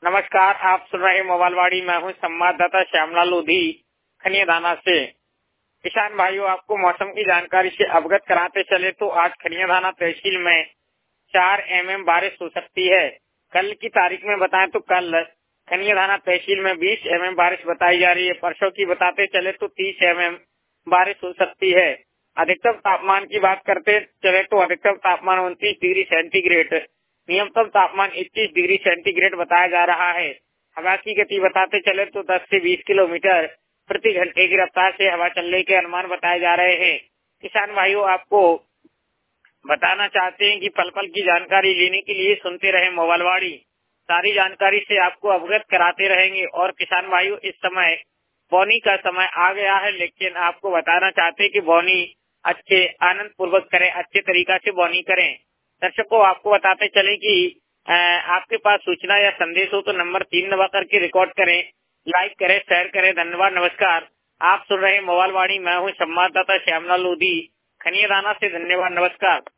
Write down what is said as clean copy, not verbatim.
नमस्कार, आप सुन रहे मोबाइलवाड़ी। मैं हूं संवाददाता श्यामलाल लोधी खनियाधाना से। किसान भाइयों, आपको मौसम की जानकारी से अवगत कराते चले तो आज खनियाधाना तहसील में 4 mm बारिश हो सकती है। कल की तारीख में बताएं तो कल खनियाधाना तहसील में 20 mm बारिश बताई जा रही है। परसों की बताते चले तो 30 mm बारिश हो सकती है। अधिकतम तापमान की बात करते चले तो अधिकतम तापमान 29 डिग्री सेंटीग्रेड, न्यूनतम तापमान 21 डिग्री सेंटीग्रेड बताया जा रहा है। हवा की गति बताते चले तो 10 से 20 किलोमीटर प्रति घंटे की रफ्तार से हवा चलने के अनुमान बताए जा रहे हैं। किसान भाइयों, आपको बताना चाहते हैं कि पल पल की जानकारी लेने के लिए सुनते रहे मोबाइलवाड़ी। सारी जानकारी से आपको अवगत कराते रहेंगे। और किसान भाइयों, इस समय बोनी का समय आ गया है, लेकिन आपको बताना चाहते हैं कि बोनी अच्छे आनंद पूर्वक करें, अच्छे तरीका से बोनी करें। दर्शकों, आपको बताते चले कि आपके पास सूचना या संदेश हो तो नंबर 3 दबा करके रिकॉर्ड करें, लाइक करें, शेयर करें। धन्यवाद, नमस्कार। आप सुन रहे मोबाइलवाड़ी। मैं हूँ संवाददाता श्यामलाल लोधी खनियाधाना से। धन्यवाद, नमस्कार।